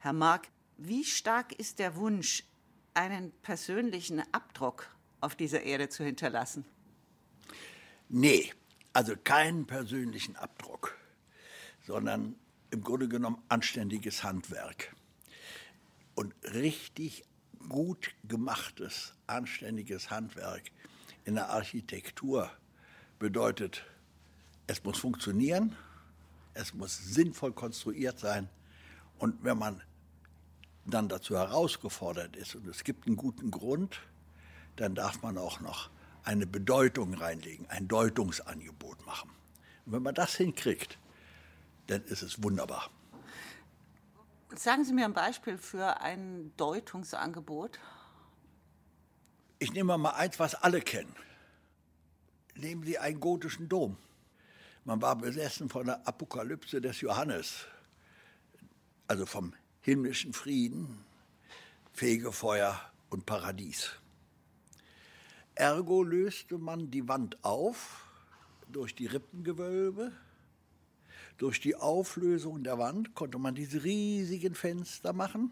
Herr Mark, wie stark ist der Wunsch, einen persönlichen Abdruck auf dieser Erde zu hinterlassen? Nee, also keinen persönlichen Abdruck, sondern im Grunde genommen anständiges Handwerk. Und richtig gut gemachtes, anständiges Handwerk in der Architektur bedeutet, es muss funktionieren, es muss sinnvoll konstruiert sein. Und wenn man dann dazu herausgefordert ist und es gibt einen guten Grund, dann darf man auch noch eine Bedeutung reinlegen, ein Deutungsangebot machen. Und wenn man das hinkriegt, dann ist es wunderbar. Sagen Sie mir ein Beispiel für ein Deutungsangebot. Ich nehme mal eins, was alle kennen. Nehmen Sie einen gotischen Dom. Man war besessen von der Apokalypse des Johannes, also vom himmlischen Frieden, Fegefeuer und Paradies. Ergo löste man die Wand auf durch die Rippengewölbe. Durch die Auflösung der Wand konnte man diese riesigen Fenster machen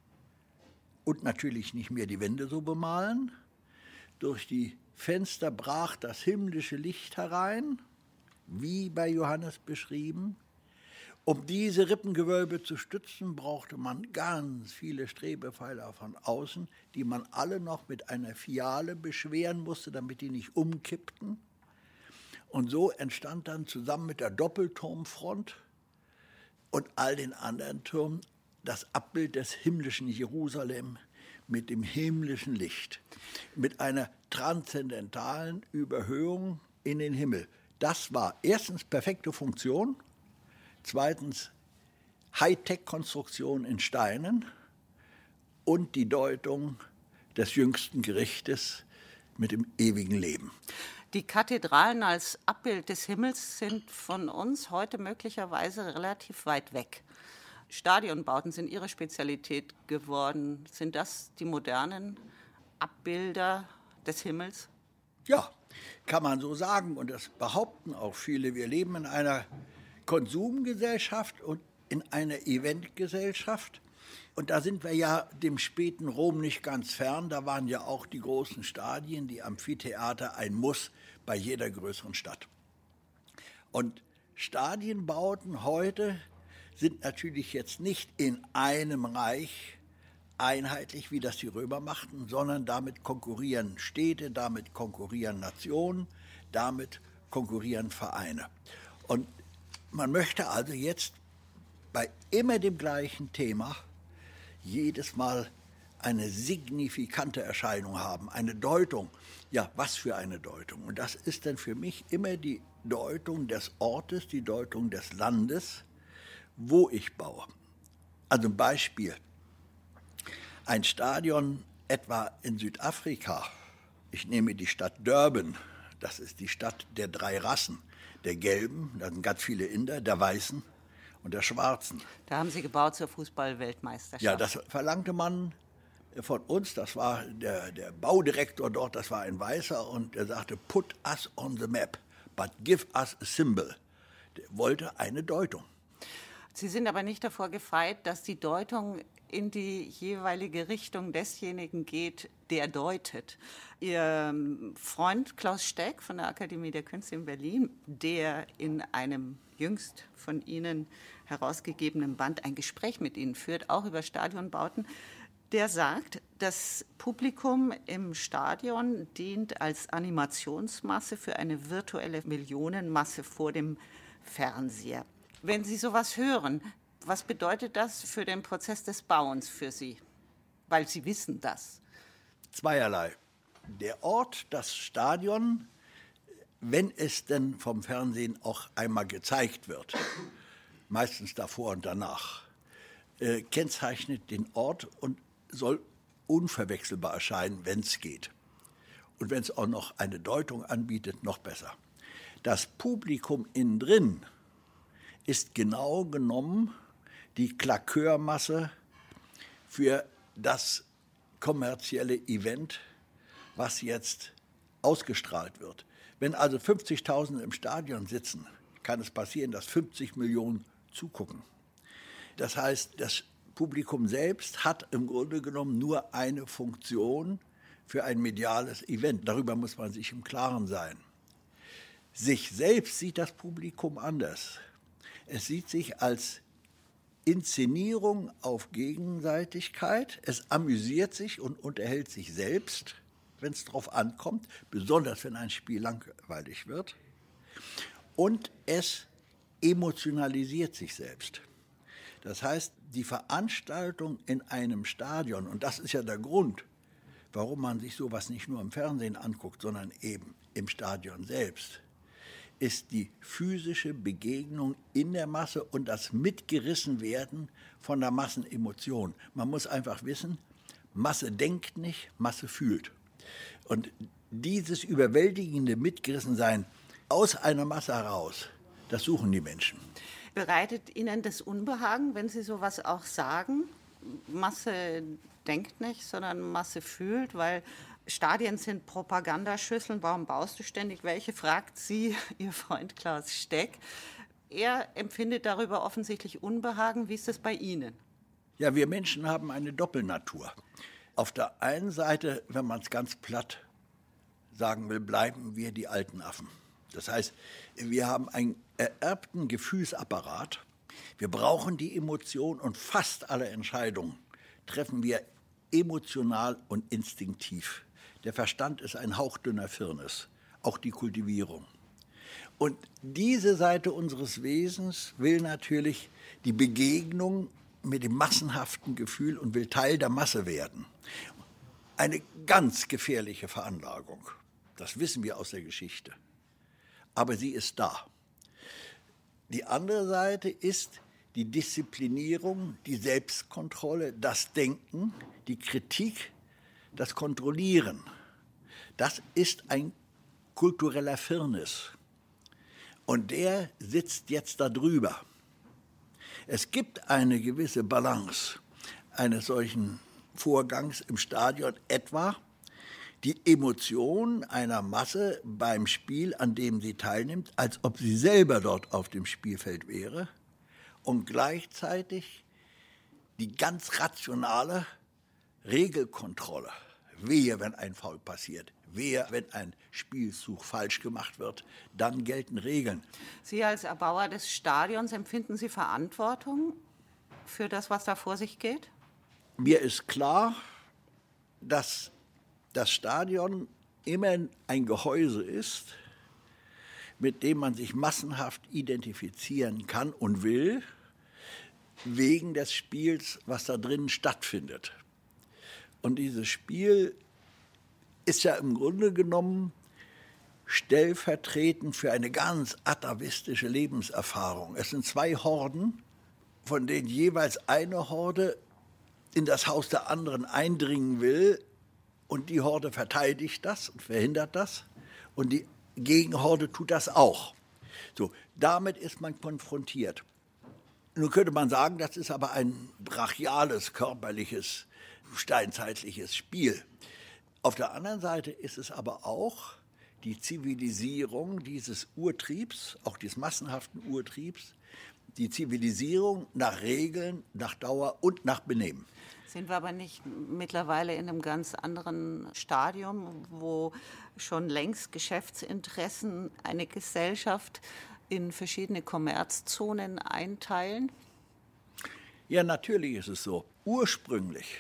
und natürlich nicht mehr die Wände so bemalen. Durch die Fenster brach das himmlische Licht herein, wie bei Johannes beschrieben. Um diese Rippengewölbe zu stützen, brauchte man ganz viele Strebepfeiler von außen, die man alle noch mit einer Fiale beschweren musste, damit die nicht umkippten. Und so entstand dann zusammen mit der Doppelturmfront und all den anderen Türmen das Abbild des himmlischen Jerusalem mit dem himmlischen Licht, mit einer transzendentalen Überhöhung in den Himmel. Das war erstens perfekte Funktion, zweitens Hightech-Konstruktion in Steinen und die Deutung des jüngsten Gerichtes mit dem ewigen Leben. Die Kathedralen als Abbild des Himmels sind von uns heute möglicherweise relativ weit weg. Stadionbauten sind Ihre Spezialität geworden. Sind das die modernen Abbilder des Himmels? Ja, kann man so sagen. Und das behaupten auch viele. Wir leben in einer Konsumgesellschaft und in einer Eventgesellschaft. Und da sind wir ja dem späten Rom nicht ganz fern. Da waren ja auch die großen Stadien, die Amphitheater, ein Muss bei jeder größeren Stadt. Und Stadienbauten heute sind natürlich jetzt nicht in einem Reich einheitlich, wie das die Römer machten, sondern damit konkurrieren Städte, damit konkurrieren Nationen, damit konkurrieren Vereine. Und man möchte also jetzt bei immer dem gleichen Thema jedes Mal eine signifikante Erscheinung haben, eine Deutung. Ja, was für eine Deutung? Und das ist dann für mich immer die Deutung des Ortes, die Deutung des Landes, wo ich baue. Also ein Beispiel. Ein Stadion etwa in Südafrika, ich nehme die Stadt Durban, das ist die Stadt der 3 Rassen, der Gelben, da sind ganz viele Inder, der Weißen und der Schwarzen. Da haben Sie gebaut zur Fußball-Weltmeisterschaft. Ja, das verlangte man von uns, das war der Baudirektor dort, das war ein Weißer und der sagte, put us on the map, but give us a symbol. Der wollte eine Deutung. Sie sind aber nicht davor gefeit, dass die Deutung in die jeweilige Richtung desjenigen geht, der deutet. Ihr Freund Klaus Steck von der Akademie der Künste in Berlin, der in einem jüngst von Ihnen herausgegebenen Band ein Gespräch mit Ihnen führt, auch über Stadionbauten, der sagt, das Publikum im Stadion dient als Animationsmasse für eine virtuelle Millionenmasse vor dem Fernseher. Wenn Sie sowas hören, was bedeutet das für den Prozess des Bauens für Sie? Weil Sie wissen das. Zweierlei. Der Ort, das Stadion, wenn es denn vom Fernsehen auch einmal gezeigt wird, meistens davor und danach, kennzeichnet den Ort und soll unverwechselbar erscheinen, wenn es geht. Und wenn es auch noch eine Deutung anbietet, noch besser. Das Publikum innen drin ist genau genommen die Klakeurmasse für das kommerzielle Event, was jetzt ausgestrahlt wird. Wenn also 50.000 im Stadion sitzen, kann es passieren, dass 50 Millionen zugucken. Das heißt, das Publikum selbst hat im Grunde genommen nur eine Funktion für ein mediales Event. Darüber muss man sich im Klaren sein. Sich selbst sieht das Publikum anders. Es sieht sich als Inszenierung auf Gegenseitigkeit. Es amüsiert sich und unterhält sich selbst, wenn es darauf ankommt, besonders wenn ein Spiel langweilig wird. Und es emotionalisiert sich selbst. Das heißt, die Veranstaltung in einem Stadion, und das ist ja der Grund, warum man sich sowas nicht nur im Fernsehen anguckt, sondern eben im Stadion selbst, ist die physische Begegnung in der Masse und das Mitgerissenwerden von der Massenemotion. Man muss einfach wissen, Masse denkt nicht, Masse fühlt. Und dieses überwältigende Mitgerissensein aus einer Masse heraus, das suchen die Menschen. Bereitet Ihnen das Unbehagen, wenn Sie sowas auch sagen? Masse denkt nicht, sondern Masse fühlt, weil Stadien sind Propagandaschüsseln. Warum baust du ständig welche? Fragt Sie, Ihr Freund Klaus Steck. Er empfindet darüber offensichtlich Unbehagen. Wie ist das bei Ihnen? Ja, wir Menschen haben eine Doppelnatur. Auf der einen Seite, wenn man es ganz platt sagen will, bleiben wir die alten Affen. Das heißt, wir haben einen ererbten Gefühlsapparat. Wir brauchen die Emotion und fast alle Entscheidungen treffen wir emotional und instinktiv. Der Verstand ist ein hauchdünner Firnis, auch die Kultivierung. Und diese Seite unseres Wesens will natürlich die Begegnung mit dem massenhaften Gefühl und will Teil der Masse werden. Eine ganz gefährliche Veranlagung. Das wissen wir aus der Geschichte. Aber sie ist da. Die andere Seite ist die Disziplinierung, die Selbstkontrolle, das Denken, die Kritik, das Kontrollieren. Das ist ein kultureller Firnis. Und der sitzt jetzt da drüber. Es gibt eine gewisse Balance eines solchen Vorgangs im Stadion, etwa die Emotion einer Masse beim Spiel, an dem sie teilnimmt, als ob sie selber dort auf dem Spielfeld wäre, und gleichzeitig die ganz rationale Regelkontrolle. Wehe, wenn ein Foul passiert, wehe, wenn ein Spielzug falsch gemacht wird, dann gelten Regeln. Sie als Erbauer des Stadions, empfinden Sie Verantwortung für das, was da vor sich geht? Mir ist klar, dass das Stadion immer ein Gehäuse ist, mit dem man sich massenhaft identifizieren kann und will, wegen des Spiels, was da drin stattfindet. Und dieses Spiel ist ja im Grunde genommen stellvertretend für eine ganz atavistische Lebenserfahrung. Es sind zwei Horden, von denen jeweils eine Horde in das Haus der anderen eindringen will, und die Horde verteidigt das und verhindert das, und die Gegenhorde tut das auch. So, damit ist man konfrontiert. Nun könnte man sagen, das ist aber ein brachiales, körperliches, steinzeitliches Spiel. Auf der anderen Seite ist es aber auch die Zivilisierung dieses Urtriebs, auch des massenhaften Urtriebs, die Zivilisierung nach Regeln, nach Dauer und nach Benehmen. Sind wir aber nicht mittlerweile in einem ganz anderen Stadium, wo schon längst Geschäftsinteressen eine Gesellschaft in verschiedene Kommerzzonen einteilen? Ja, natürlich ist es so. Ursprünglich,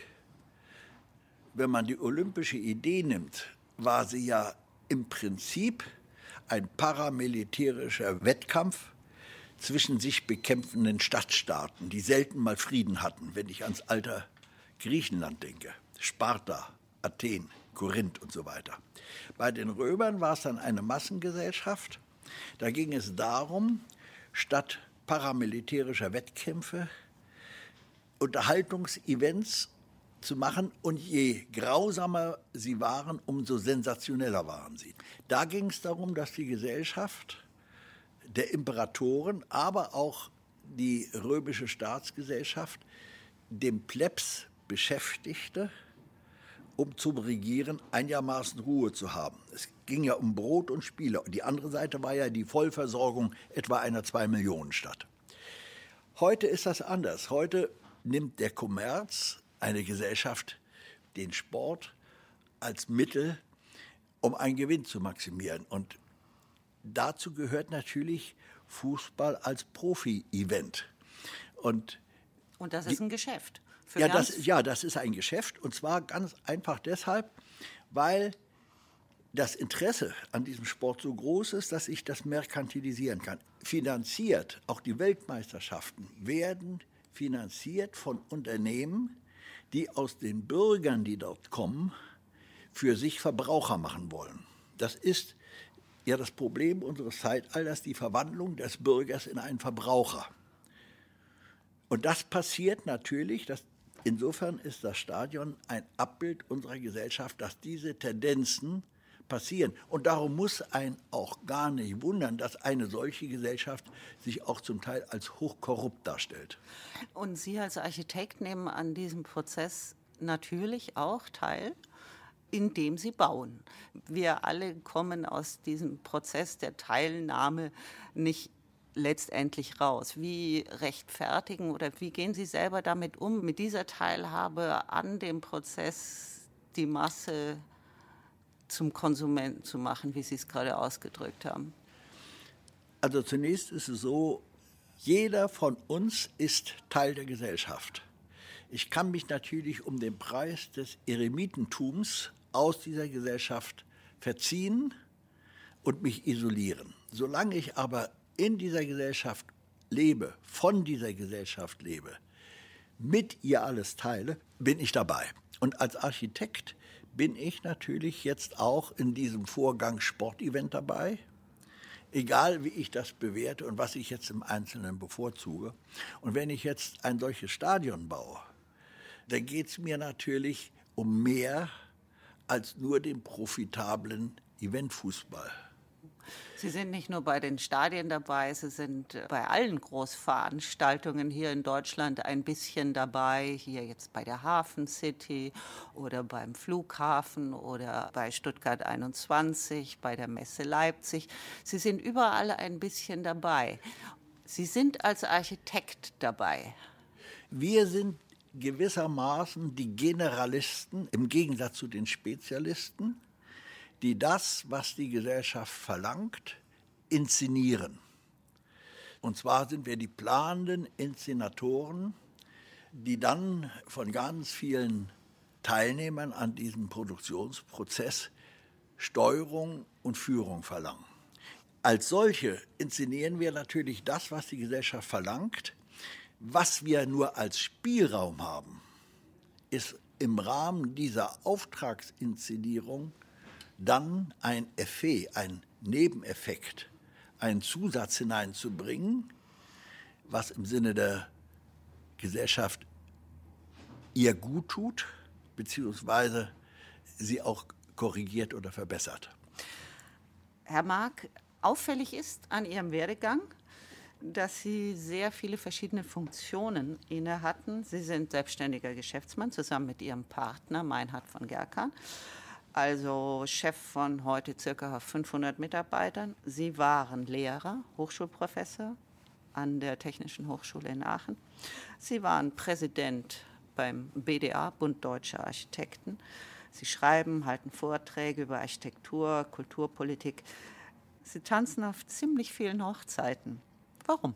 wenn man die olympische Idee nimmt, war sie ja im Prinzip ein paramilitärischer Wettkampf zwischen sich bekämpfenden Stadtstaaten, die selten mal Frieden hatten, wenn ich ans alte Griechenland denke, Sparta, Athen, Korinth und so weiter. Bei den Römern war es dann eine Massengesellschaft. Da ging es darum, statt paramilitärischer Wettkämpfe Unterhaltungsevents zu machen, und je grausamer sie waren, umso sensationeller waren sie. Da ging es darum, dass die Gesellschaft der Imperatoren, aber auch die römische Staatsgesellschaft dem Plebs beschäftigte, um zum Regieren einigermaßen Ruhe zu haben. Es ging ja um Brot und Spiele. Und die andere Seite war ja die Vollversorgung etwa einer 2-Millionen-Stadt. Heute ist das anders. Heute nimmt der Kommerz, eine Gesellschaft, den Sport als Mittel, um einen Gewinn zu maximieren. Und dazu gehört natürlich Fußball als Profi-Event. Und das ist ein Geschäft. Das ist ein Geschäft. Und zwar ganz einfach deshalb, weil das Interesse an diesem Sport so groß ist, dass ich das merkantilisieren kann. Finanziert, auch die Weltmeisterschaften werden finanziert von Unternehmen, die aus den Bürgern, die dort kommen, für sich Verbraucher machen wollen. Das ist ja das Problem unseres Zeitalters, die Verwandlung des Bürgers in einen Verbraucher. Und das passiert natürlich, insofern ist das Stadion ein Abbild unserer Gesellschaft, dass diese Tendenzen passieren. Und darum muss einen auch gar nicht wundern, dass eine solche Gesellschaft sich auch zum Teil als hochkorrupt darstellt. Und Sie als Architekt nehmen an diesem Prozess natürlich auch teil, indem Sie bauen. Wir alle kommen aus diesem Prozess der Teilnahme nicht letztendlich raus. Wie rechtfertigen oder wie gehen Sie selber damit um, mit dieser Teilhabe an dem Prozess die Masse zum Konsumenten zu machen, wie Sie es gerade ausgedrückt haben? Also zunächst ist es so, jeder von uns ist Teil der Gesellschaft. Ich kann mich natürlich um den Preis des Eremitentums aus dieser Gesellschaft verziehen und mich isolieren. Solange ich aber in dieser Gesellschaft lebe, von dieser Gesellschaft lebe, mit ihr alles teile, bin ich dabei. Und als Architekt bin ich natürlich jetzt auch in diesem Vorgang Sportevent dabei, egal wie ich das bewerte und was ich jetzt im Einzelnen bevorzuge. Und wenn ich jetzt ein solches Stadion baue, dann geht es mir natürlich um mehr als nur den profitablen Eventfußball. Sie sind nicht nur bei den Stadien dabei, Sie sind bei allen Großveranstaltungen hier in Deutschland ein bisschen dabei, hier jetzt bei der Hafen City oder beim Flughafen oder bei Stuttgart 21, bei der Messe Leipzig. Sie sind überall ein bisschen dabei. Sie sind als Architekt dabei. Wir sind gewissermaßen die Generalisten im Gegensatz zu den Spezialisten, die das, was die Gesellschaft verlangt, inszenieren. Und zwar sind wir die planenden Inszenatoren, die dann von ganz vielen Teilnehmern an diesem Produktionsprozess Steuerung und Führung verlangen. Als solche inszenieren wir natürlich das, was die Gesellschaft verlangt. Was wir nur als Spielraum haben, ist im Rahmen dieser Auftragsinszenierung dann ein Effet, ein Nebeneffekt, einen Zusatz hineinzubringen, was im Sinne der Gesellschaft ihr gut tut, beziehungsweise sie auch korrigiert oder verbessert. Herr Mark, auffällig ist an Ihrem Werdegang, dass Sie sehr viele verschiedene Funktionen inne hatten. Sie sind selbstständiger Geschäftsmann zusammen mit Ihrem Partner Meinhard von Gerkan, also Chef von heute ca. 500 Mitarbeitern. Sie waren Lehrer, Hochschulprofessor an der Technischen Hochschule in Aachen. Sie waren Präsident beim BDA, Bund Deutscher Architekten. Sie schreiben, halten Vorträge über Architektur, Kulturpolitik. Sie tanzen auf ziemlich vielen Hochzeiten. Warum?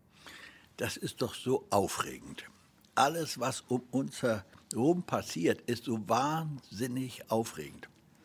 Das ist doch so aufregend. Alles, was um uns herum passiert, ist so wahnsinnig aufregend.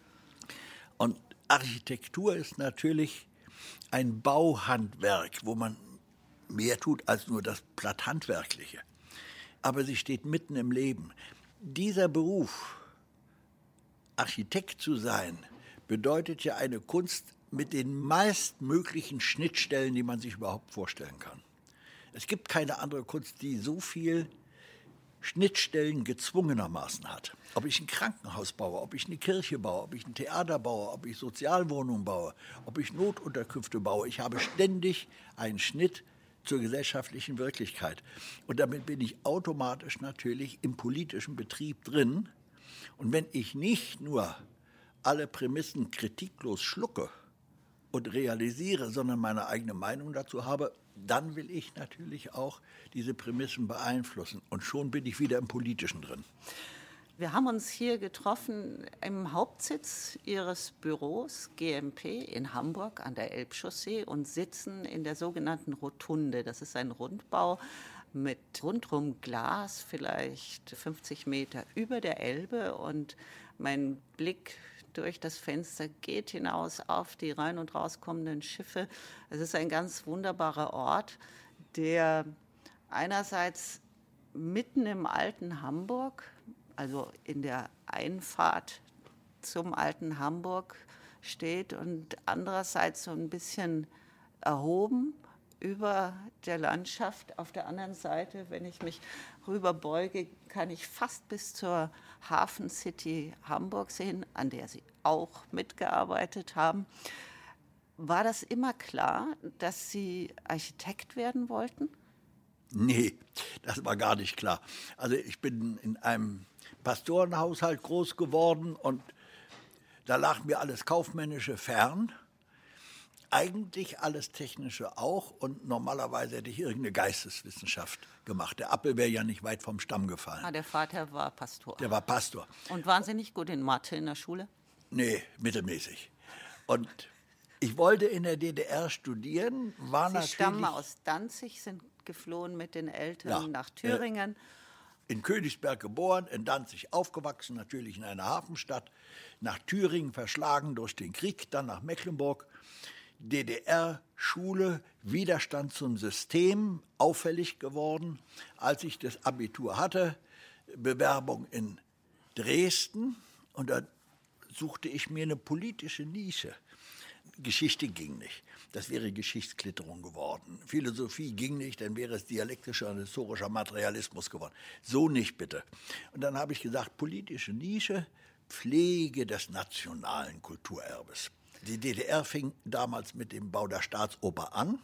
Und Architektur ist natürlich ein Bauhandwerk, wo man mehr tut als nur das Platthandwerkliche. Aber sie steht mitten im Leben. Dieser Beruf, Architekt zu sein, bedeutet ja eine Kunst mit den meistmöglichen Schnittstellen, die man sich überhaupt vorstellen kann. Es gibt keine andere Kunst, die so viel Schnittstellen gezwungenermaßen hat. Ob ich ein Krankenhaus baue, ob ich eine Kirche baue, ob ich ein Theater baue, ob ich Sozialwohnungen baue, ob ich Notunterkünfte baue. Ich habe ständig einen Schnitt zur gesellschaftlichen Wirklichkeit. Und damit bin ich automatisch natürlich im politischen Betrieb drin. Und wenn ich nicht nur alle Prämissen kritiklos schlucke und realisiere, sondern meine eigene Meinung dazu habe, dann will ich natürlich auch diese Prämissen beeinflussen. Und schon bin ich wieder im Politischen drin. Wir haben uns hier getroffen im Hauptsitz Ihres Büros GMP in Hamburg an der Elbchaussee und sitzen in der sogenannten Rotunde. Das ist ein Rundbau mit rundrum Glas, vielleicht 50 Meter über der Elbe. Und mein Blick durch das Fenster geht hinaus auf die rein- und rauskommenden Schiffe. Es ist ein ganz wunderbarer Ort, der einerseits mitten im alten Hamburg, also in der Einfahrt zum alten Hamburg steht und andererseits so ein bisschen erhoben über der Landschaft. Auf der anderen Seite, wenn ich mich rüberbeuge, kann ich fast bis zur Hafen City Hamburg sehen, an der Sie auch mitgearbeitet haben. War das immer klar, dass Sie Architekt werden wollten? Nee, das war gar nicht klar. Also ich bin in einem Pastorenhaushalt groß geworden und da lag mir alles Kaufmännische fern. Eigentlich alles Technische auch und normalerweise hätte ich irgendeine Geisteswissenschaft gemacht. Der Apfel wäre ja nicht weit vom Stamm gefallen. Der Vater war Pastor. Der war Pastor. Und waren Sie nicht gut in Mathe in der Schule? Nee, mittelmäßig. Und ich wollte in der DDR studieren, war Sie natürlich... stammen aus Danzig, sind geflohen mit den Eltern nach Thüringen. In Königsberg geboren, in Danzig aufgewachsen, natürlich in einer Hafenstadt, nach Thüringen verschlagen durch den Krieg, dann nach Mecklenburg. DDR-Schule, Widerstand zum System, auffällig geworden. Als ich das Abitur hatte, Bewerbung in Dresden und dann suchte ich mir eine politische Nische. Geschichte ging nicht. Das wäre Geschichtsklitterung geworden. Philosophie ging nicht, dann wäre es dialektischer und historischer Materialismus geworden. So nicht bitte. Und dann habe ich gesagt, politische Nische, Pflege des nationalen Kulturerbes. Die DDR fing damals mit dem Bau der Staatsoper an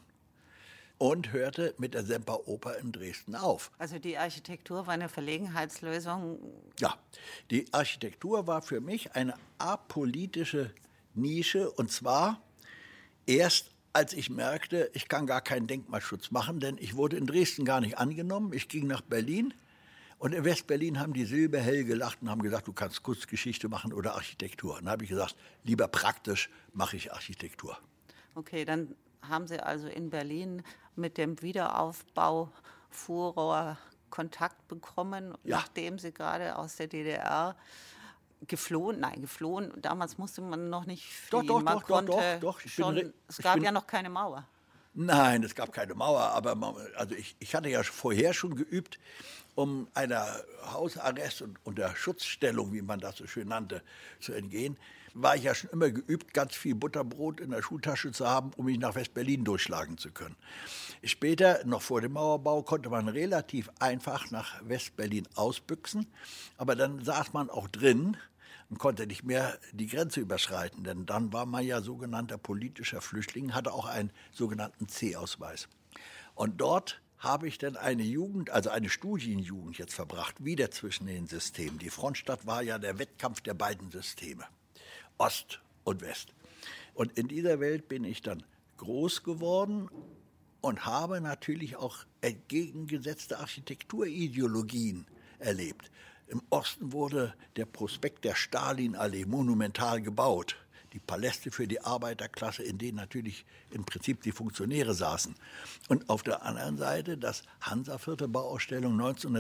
und hörte mit der Semperoper in Dresden auf. Also die Architektur war eine Verlegenheitslösung? Ja, die Architektur war für mich eine apolitische Nische und zwar erst, als ich merkte, ich kann gar keinen Denkmalschutz machen, denn ich wurde in Dresden gar nicht angenommen. Ich ging nach Berlin und in Westberlin haben die silberhell gelacht und haben gesagt, du kannst Kunstgeschichte machen oder Architektur. Und dann habe ich gesagt, lieber praktisch mache ich Architektur. Okay, dann haben Sie also in Berlin mit dem Wiederaufbau Furor Kontakt bekommen, nachdem Sie gerade aus der DDR geflohen, damals musste man noch nicht fliehen. Doch. Es gab ja noch keine Mauer. Nein, es gab keine Mauer, aber ich hatte ja vorher schon geübt, um einer Hausarrest und unter Schutzstellung, wie man das so schön nannte, zu entgehen, war ich ja schon immer geübt, ganz viel Butterbrot in der Schultasche zu haben, um mich nach West-Berlin durchschlagen zu können. Später, noch vor dem Mauerbau, konnte man relativ einfach nach West-Berlin ausbüchsen, aber dann saß man auch drin und konnte nicht mehr die Grenze überschreiten, denn dann war man ja sogenannter politischer Flüchtling, hatte auch einen sogenannten C-Ausweis. Und dort habe ich dann eine Jugend, also eine Studienjugend jetzt verbracht, wieder zwischen den Systemen. Die Frontstadt war ja der Wettkampf der beiden Systeme, Ost und West. Und in dieser Welt bin ich dann groß geworden und habe natürlich auch entgegengesetzte Architekturideologien erlebt. Im Osten wurde der Prospekt der Stalinallee monumental gebaut. Die Paläste für die Arbeiterklasse, in denen natürlich im Prinzip die Funktionäre saßen. Und auf der anderen Seite das Hansaviertel Bauausstellung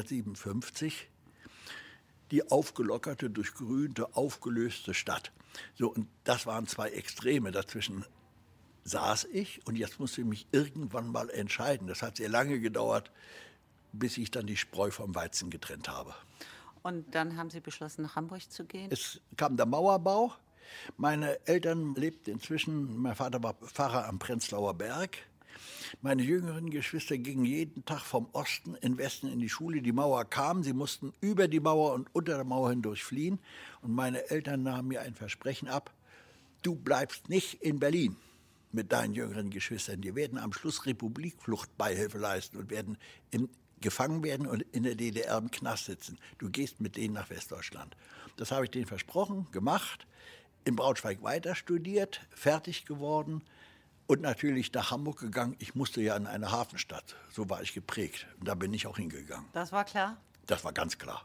1957, die aufgelockerte, durchgrünte, aufgelöste Stadt. So, und das waren zwei Extreme. Dazwischen saß ich und jetzt musste ich mich irgendwann mal entscheiden. Das hat sehr lange gedauert, bis ich dann die Spreu vom Weizen getrennt habe. Und dann haben Sie beschlossen, nach Hamburg zu gehen? Es kam der Mauerbau. Meine Eltern lebten inzwischen, mein Vater war Pfarrer am Prenzlauer Berg. Meine jüngeren Geschwister gingen jeden Tag vom Osten in den Westen in die Schule. Die Mauer kam, sie mussten über die Mauer und unter der Mauer hindurch fliehen. Und meine Eltern nahmen mir ein Versprechen ab, du bleibst nicht in Berlin mit deinen jüngeren Geschwistern. Die werden am Schluss Republikflucht Beihilfe leisten und werden gefangen werden und in der DDR im Knast sitzen. Du gehst mit denen nach Westdeutschland. Das habe ich denen versprochen, gemacht, in Braunschweig weiter studiert, fertig geworden, Und natürlich nach Hamburg gegangen. Ich musste ja in eine Hafenstadt. So war ich geprägt. Und da bin ich auch hingegangen. Das war klar? Das war ganz klar.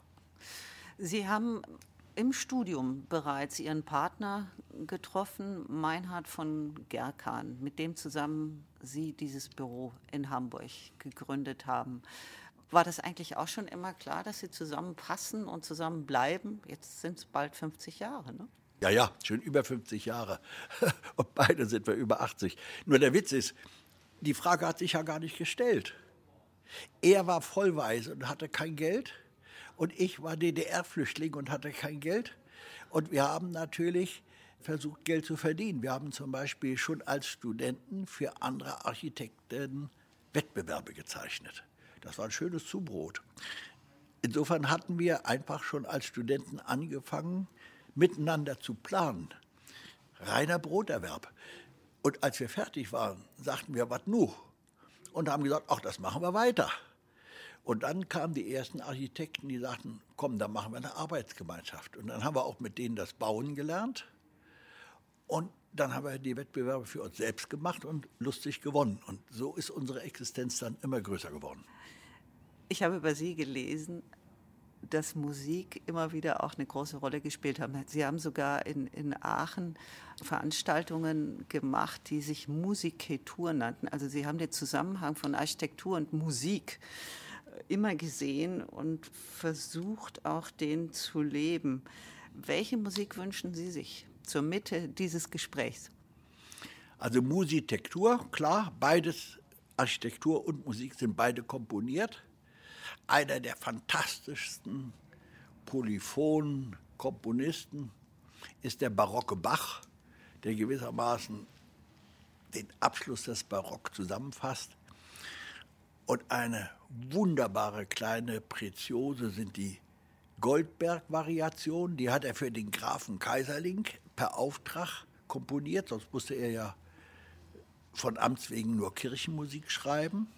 Sie haben im Studium bereits Ihren Partner getroffen, Meinhard von Gerkan, mit dem zusammen Sie dieses Büro in Hamburg gegründet haben. War das eigentlich auch schon immer klar, dass Sie zusammenpassen und zusammenbleiben? Jetzt sind es bald 50 Jahre, ne? Ja, schon über 50 Jahre. Und beide sind wir über 80. Nur der Witz ist, die Frage hat sich ja gar nicht gestellt. Er war vollweise und hatte kein Geld. Und ich war DDR-Flüchtling und hatte kein Geld. Und wir haben natürlich versucht, Geld zu verdienen. Wir haben zum Beispiel schon als Studenten für andere Architekten Wettbewerbe gezeichnet. Das war ein schönes Zubrot. Insofern hatten wir einfach schon als Studenten angefangen, miteinander zu planen. Reiner Broterwerb. Und als wir fertig waren, sagten wir, was nu? Und haben gesagt, ach, das machen wir weiter. Und dann kamen die ersten Architekten, die sagten, komm, dann machen wir eine Arbeitsgemeinschaft. Und dann haben wir auch mit denen das Bauen gelernt. Und dann haben wir die Wettbewerbe für uns selbst gemacht und lustig gewonnen. Und so ist unsere Existenz dann immer größer geworden. Ich habe über Sie gelesen, dass Musik immer wieder auch eine große Rolle gespielt hat. Sie haben sogar in Aachen Veranstaltungen gemacht, die sich Musiketur nannten. Also Sie haben den Zusammenhang von Architektur und Musik immer gesehen und versucht auch den zu leben. Welche Musik wünschen Sie sich zur Mitte dieses Gesprächs? Also Musitektur, klar, beides, Architektur und Musik sind beide komponiert. Einer der fantastischsten polyphonen Komponisten ist der barocke Bach, der gewissermaßen den Abschluss des Barock zusammenfasst. Und eine wunderbare kleine Preziose sind die Goldberg-Variationen. Die hat er für den Grafen Kaiserling per Auftrag komponiert, sonst musste er ja von Amts wegen nur Kirchenmusik schreiben.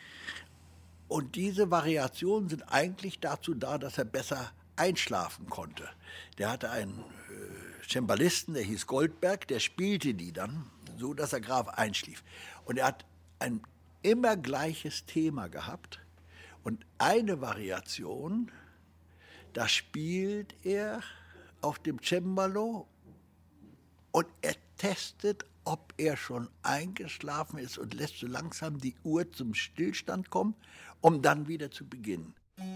Und diese Variationen sind eigentlich dazu da, dass er besser einschlafen konnte. Der hatte einen Cembalisten, der hieß Goldberg, der spielte die dann, so dass der Graf einschlief. Und er hat ein immer gleiches Thema gehabt. Und eine Variation, da spielt er auf dem Cembalo und er testet, ob er schon eingeschlafen ist und lässt so langsam die Uhr zum Stillstand kommen, um dann wieder zu beginnen.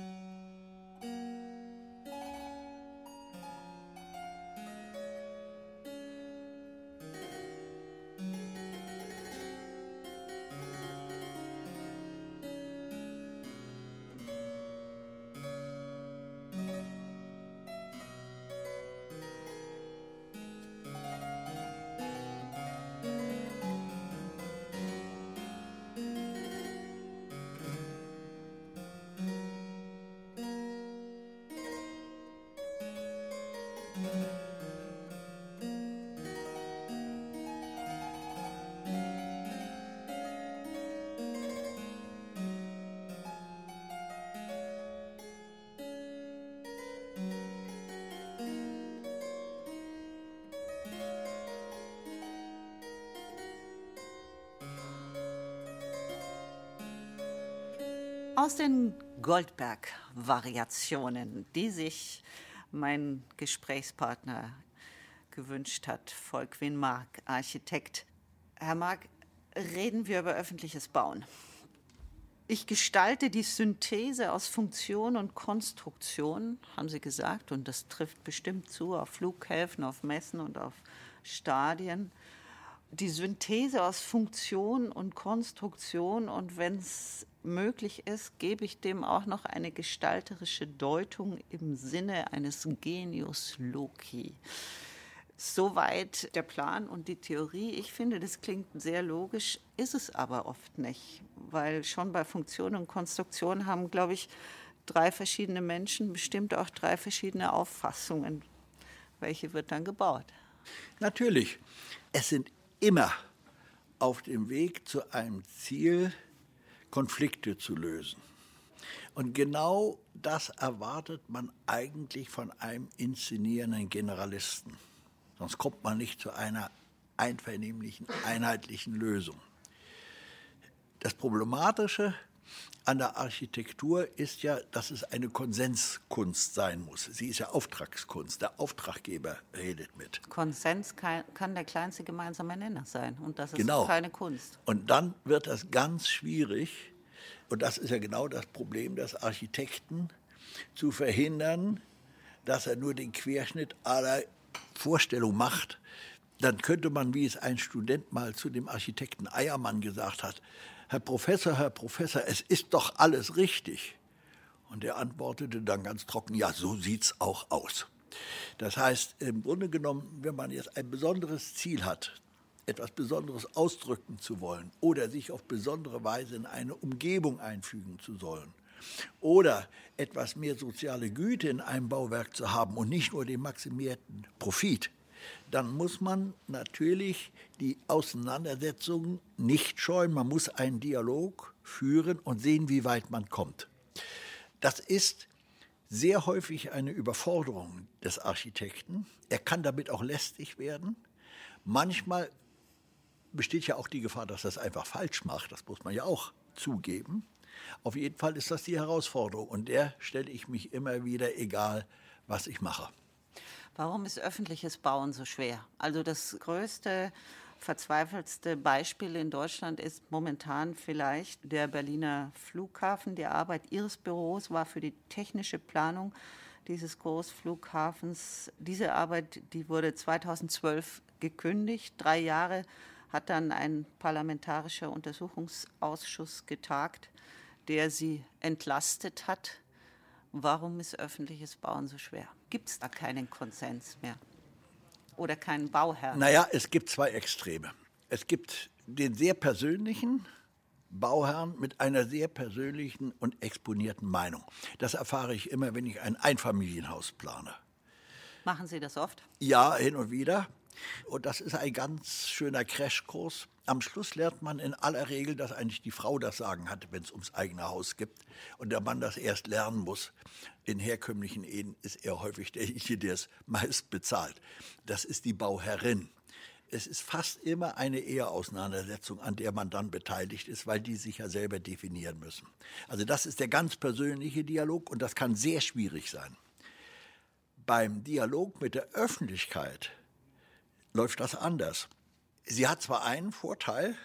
Aus den Goldberg-Variationen, die sich mein Gesprächspartner gewünscht hat, Volkwin Mark, Architekt. Herr Mark, reden wir über öffentliches Bauen. Ich gestalte die Synthese aus Funktion und Konstruktion, haben Sie gesagt, und das trifft bestimmt zu auf Flughäfen, auf Messen und auf Stadien. Die Synthese aus Funktion und Konstruktion, und wenn es möglich ist, gebe ich dem auch noch eine gestalterische Deutung im Sinne eines Genius loci. Soweit der Plan und die Theorie. Ich finde, das klingt sehr logisch, ist es aber oft nicht, weil schon bei Funktion und Konstruktion haben, glaube ich, 3 verschiedene Menschen bestimmt auch 3 verschiedene Auffassungen. Welche wird dann gebaut? Natürlich, es sind immer auf dem Weg zu einem Ziel, Konflikte zu lösen. Und genau das erwartet man eigentlich von einem inszenierenden Generalisten. Sonst kommt man nicht zu einer einvernehmlichen, einheitlichen Lösung. Das Problematische an der Architektur ist ja, dass es eine Konsenskunst sein muss. Sie ist ja Auftragskunst. Der Auftraggeber redet mit. Konsens kann der kleinste gemeinsame Nenner sein. Und das ist Genau. keine Kunst. Und dann wird das ganz schwierig. Und das ist ja genau das Problem des Architekten, zu verhindern, dass er nur den Querschnitt aller Vorstellungen macht. Dann könnte man, wie es ein Student mal zu dem Architekten Eiermann gesagt hat, Herr Professor, es ist doch alles richtig. Und er antwortete dann ganz trocken, ja, so sieht's auch aus. Das heißt, im Grunde genommen, wenn man jetzt ein besonderes Ziel hat, etwas Besonderes ausdrücken zu wollen oder sich auf besondere Weise in eine Umgebung einfügen zu sollen oder etwas mehr soziale Güte in einem Bauwerk zu haben und nicht nur den maximierten Profit, dann muss man natürlich die Auseinandersetzungen nicht scheuen. Man muss einen Dialog führen und sehen, wie weit man kommt. Das ist sehr häufig eine Überforderung des Architekten. Er kann damit auch lästig werden. Manchmal besteht ja auch die Gefahr, dass er es einfach falsch macht. Das muss man ja auch zugeben. Auf jeden Fall ist das die Herausforderung. Und der stelle ich mich immer wieder, egal was ich mache. Warum ist öffentliches Bauen so schwer? Also das größte, verzweifeltste Beispiel in Deutschland ist momentan vielleicht der Berliner Flughafen. Die Arbeit Ihres Büros war für die technische Planung dieses Großflughafens. Diese Arbeit, die wurde 2012 gekündigt. 3 Jahre hat dann ein parlamentarischer Untersuchungsausschuss getagt, der sie entlastet hat. Warum ist öffentliches Bauen so schwer? Gibt es da keinen Konsens mehr? Oder keinen Bauherrn? Naja, es gibt 2 Extreme. Es gibt den sehr persönlichen Bauherrn mit einer sehr persönlichen und exponierten Meinung. Das erfahre ich immer, wenn ich ein Einfamilienhaus plane. Machen Sie das oft? Ja, hin und wieder. Und das ist ein ganz schöner Crashkurs. Am Schluss lernt man in aller Regel, dass eigentlich die Frau das Sagen hat, wenn es ums eigene Haus geht und der Mann das erst lernen muss. In herkömmlichen Ehen ist er häufig derjenige, der es meist bezahlt. Das ist die Bauherrin. Es ist fast immer eine Eheauseinandersetzung, an der man dann beteiligt ist, weil die sich ja selber definieren müssen. Also das ist der ganz persönliche Dialog und das kann sehr schwierig sein. Beim Dialog mit der Öffentlichkeit läuft das anders. Sie hat zwar einen Vorteil,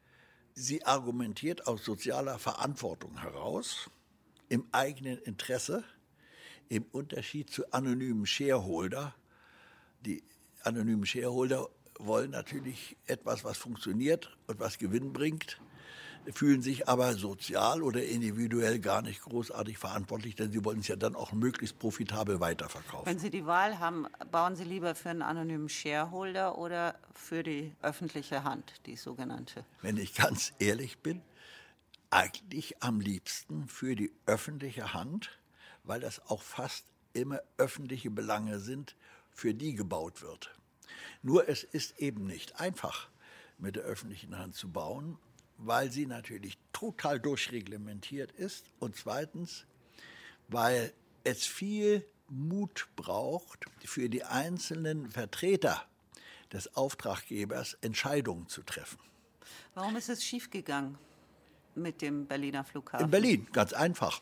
sie argumentiert aus sozialer Verantwortung heraus, im eigenen Interesse, im Unterschied zu anonymen Shareholder. Die anonymen Shareholder wollen natürlich etwas, was funktioniert und was Gewinn bringt, fühlen sich aber sozial oder individuell gar nicht großartig verantwortlich, denn sie wollen es ja dann auch möglichst profitabel weiterverkaufen. Wenn Sie die Wahl haben, bauen Sie lieber für einen anonymen Shareholder oder für die öffentliche Hand, die sogenannte? Wenn ich ganz ehrlich bin, eigentlich am liebsten für die öffentliche Hand, weil das auch fast immer öffentliche Belange sind, für die gebaut wird. Nur es ist eben nicht einfach, mit der öffentlichen Hand zu bauen, weil sie natürlich total durchreglementiert ist und zweitens, weil es viel Mut braucht, für die einzelnen Vertreter des Auftraggebers Entscheidungen zu treffen. Warum ist es schiefgegangen mit dem Berliner Flughafen? In Berlin, ganz einfach.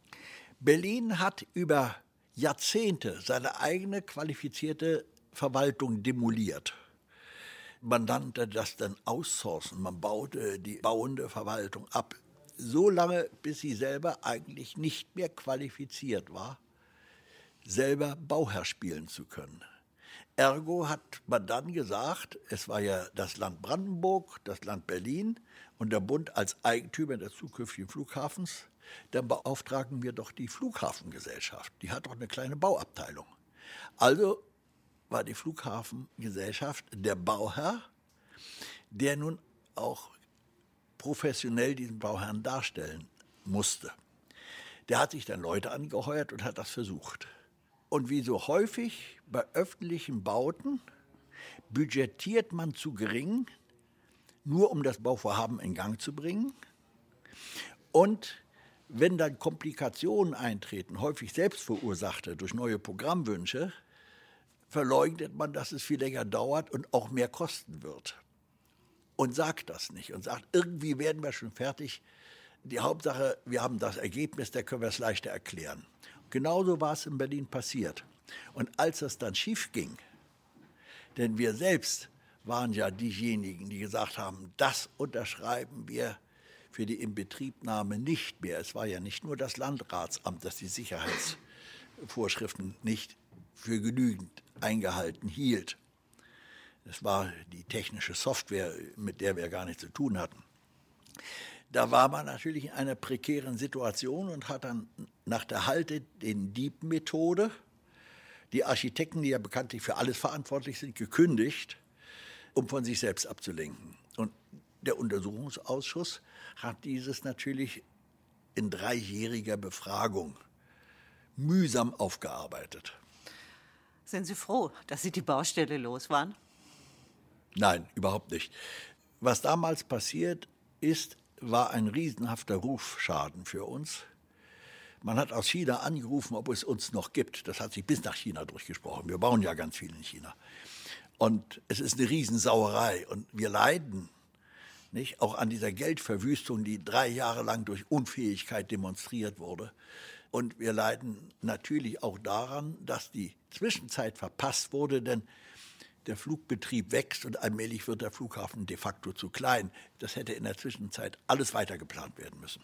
Berlin hat über Jahrzehnte seine eigene qualifizierte Verwaltung demoliert. Man nannte das dann Outsourcen, man baute die bauende Verwaltung ab, so lange, bis sie selber eigentlich nicht mehr qualifiziert war, selber Bauherr spielen zu können. Ergo hat man dann gesagt, es war ja das Land Brandenburg, das Land Berlin und der Bund als Eigentümer des zukünftigen Flughafens, dann beauftragen wir doch die Flughafengesellschaft, die hat doch eine kleine Bauabteilung. Also war die Flughafengesellschaft der Bauherr, der nun auch professionell diesen Bauherrn darstellen musste. Der hat sich dann Leute angeheuert und hat das versucht. Und wie so häufig bei öffentlichen Bauten budgetiert man zu gering, nur um das Bauvorhaben in Gang zu bringen. Und wenn dann Komplikationen eintreten, häufig selbst verursachte durch neue Programmwünsche, verleugnet man, dass es viel länger dauert und auch mehr kosten wird. Und sagt das nicht und sagt, irgendwie werden wir schon fertig. Die Hauptsache, wir haben das Ergebnis, da können wir es leichter erklären. Genauso war es in Berlin passiert. Und als das dann schief ging, denn wir selbst waren ja diejenigen, die gesagt haben, das unterschreiben wir für die Inbetriebnahme nicht mehr. Es war ja nicht nur das Landratsamt, das die Sicherheitsvorschriften nicht für genügend eingehalten hielt. Es war die technische Software, mit der wir gar nichts zu tun hatten. Da war man natürlich in einer prekären Situation und hat dann nach der Halte den Dieb-Methode die Architekten, die ja bekanntlich für alles verantwortlich sind, gekündigt, um von sich selbst abzulenken. Und der Untersuchungsausschuss hat dieses natürlich in 3-jähriger Befragung mühsam aufgearbeitet. Sind Sie froh, dass Sie die Baustelle los waren? Nein, überhaupt nicht. Was damals passiert ist, war ein riesenhafter Rufschaden für uns. Man hat aus China angerufen, ob es uns noch gibt. Das hat sich bis nach China durchgesprochen. Wir bauen ja ganz viel in China. Und es ist eine Riesensauerei. Und wir leiden nicht, auch an dieser Geldverwüstung, die 3 Jahre lang durch Unfähigkeit demonstriert wurde. Und wir leiden natürlich auch daran, dass die Zwischenzeit verpasst wurde, denn der Flugbetrieb wächst und allmählich wird der Flughafen de facto zu klein. Das hätte in der Zwischenzeit alles weiter geplant werden müssen.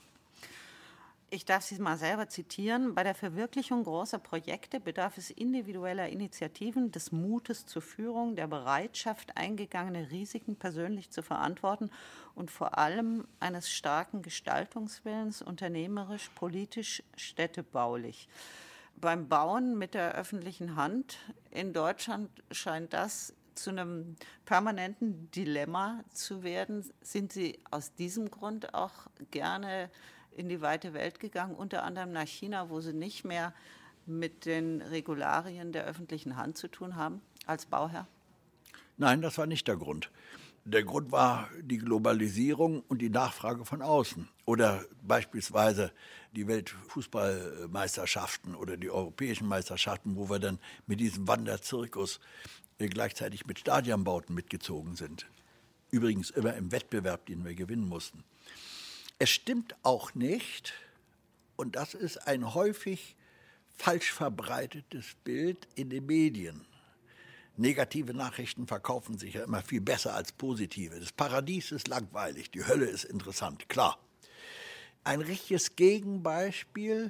Ich darf Sie mal selber zitieren. Bei der Verwirklichung großer Projekte bedarf es individueller Initiativen, des Mutes zur Führung, der Bereitschaft, eingegangene Risiken persönlich zu verantworten und vor allem eines starken Gestaltungswillens, unternehmerisch, politisch, städtebaulich. Beim Bauen mit der öffentlichen Hand in Deutschland scheint das zu einem permanenten Dilemma zu werden. Sind Sie aus diesem Grund auch gerne in die weite Welt gegangen, unter anderem nach China, wo Sie nicht mehr mit den Regularien der öffentlichen Hand zu tun haben als Bauherr? Nein, das war nicht der Grund. Der Grund war die Globalisierung und die Nachfrage von außen. Oder beispielsweise die Weltfußballmeisterschaften oder die europäischen Meisterschaften, wo wir dann mit diesem Wanderzirkus gleichzeitig mit Stadionbauten mitgezogen sind. Übrigens immer im Wettbewerb, den wir gewinnen mussten. Es stimmt auch nicht, und das ist ein häufig falsch verbreitetes Bild in den Medien. Negative Nachrichten verkaufen sich ja immer viel besser als positive. Das Paradies ist langweilig, die Hölle ist interessant, klar. Ein richtiges Gegenbeispiel,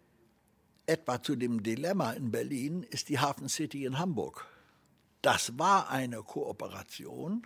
etwa zu dem Dilemma in Berlin, ist die Hafen City in Hamburg. Das war eine Kooperation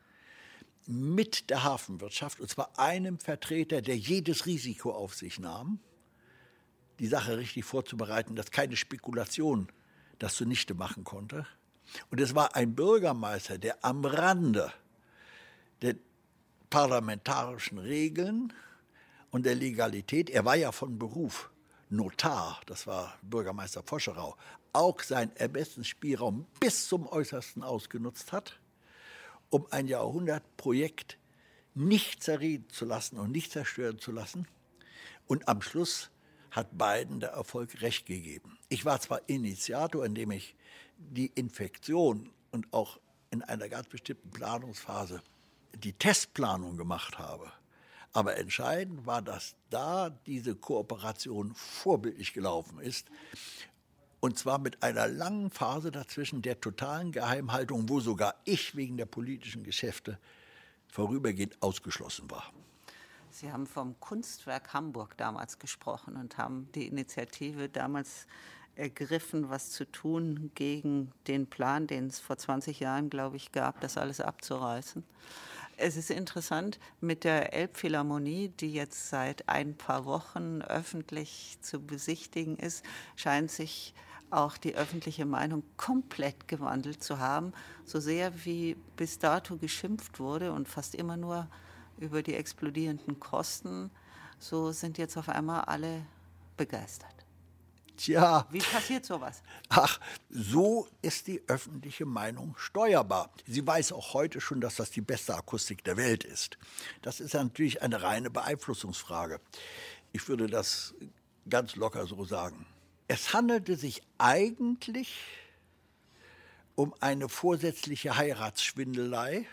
mit der Hafenwirtschaft, und zwar einem Vertreter, der jedes Risiko auf sich nahm, die Sache richtig vorzubereiten, dass keine Spekulation das zunichte machen konnte. Und es war ein Bürgermeister, der am Rande der parlamentarischen Regeln und der Legalität, er war ja von Beruf Notar, das war Bürgermeister Voscherau, auch seinen Ermessensspielraum bis zum Äußersten ausgenutzt hat, um ein Jahrhundertprojekt nicht zerreden zu lassen und nicht zerstören zu lassen. Und am Schluss hat beiden der Erfolg recht gegeben. Ich war zwar Initiator, indem ich die Infektion und auch in einer ganz bestimmten Planungsphase die Testplanung gemacht habe, aber entscheidend war, dass da diese Kooperation vorbildlich gelaufen ist. Und zwar mit einer langen Phase dazwischen der totalen Geheimhaltung, wo sogar ich wegen der politischen Geschäfte vorübergehend ausgeschlossen war. Sie haben vom Kunstwerk Hamburg damals gesprochen und haben die Initiative damals ergriffen, was zu tun gegen den Plan, den es vor 20 Jahren, glaube ich, gab, das alles abzureißen. Es ist interessant, mit der Elbphilharmonie, die jetzt seit ein paar Wochen öffentlich zu besichtigen ist, scheint sich auch die öffentliche Meinung komplett gewandelt zu haben. So sehr wie bis dato geschimpft wurde und fast immer nur über die explodierenden Kosten, so sind jetzt auf einmal alle begeistert. Tja. Wie passiert sowas? Ach, so ist die öffentliche Meinung steuerbar. Sie weiß auch heute schon, dass das die beste Akustik der Welt ist. Das ist ja natürlich eine reine Beeinflussungsfrage. Ich würde das ganz locker so sagen. Es handelte sich eigentlich um eine vorsätzliche Heiratsschwindelei.